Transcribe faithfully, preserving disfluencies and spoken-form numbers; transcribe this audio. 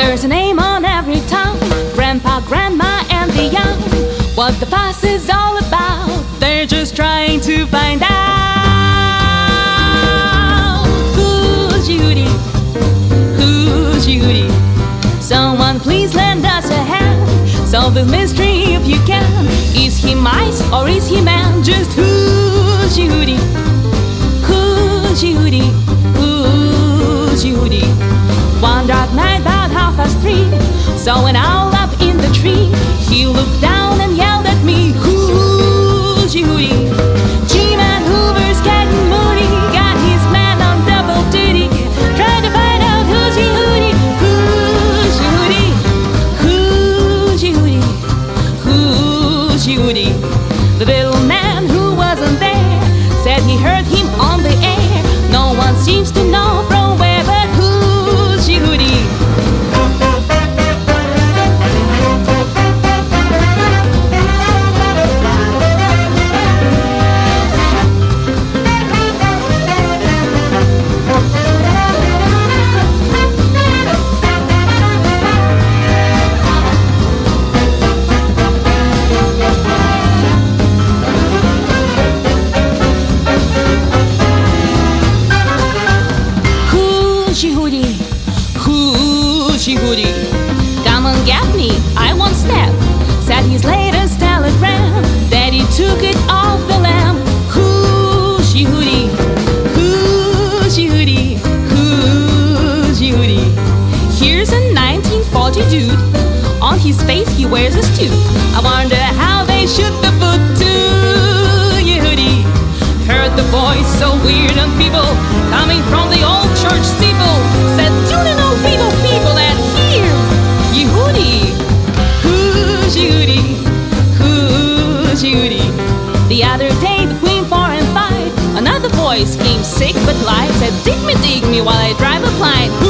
There's a name on every tongue, grandpa, grandma, and the young. What the fuss is all about, they're just trying to find out. Who's Judy? Who's Judy? Someone please lend us a hand, solve this mystery if you can. Is he mice or is he man? Just who's Judy? Who's Judy? Who's Judy? One dark night about half past three, saw an owl up in the tree. He looked down and yelled at me, who's Judy? G-Man Hoover's getting moody, got his man on double duty, trying to find out who's Judy. Who's Judy? Who's Judy? Who's Judy? The little man who wasn't there said he heard him on the air. No one seems to know from where, but who's Judy? Judy, who's Judy? Come on, get me, I won't step. Said his latest telegram that he took it off the lamp. Who's Judy? Who's Judy? Who's Judy? Here's a nineteen forty dude. On his face he wears a suit. I wonder how they shoot the foot to Judy. Heard the voice so weird and feeble coming from the old church steeple. Said, do you know people, people that hear Yehudi? Who's Judy? Who's Judy? The other day between four and five, another voice came sick but live, said, dig me, dig me while I drive a blind.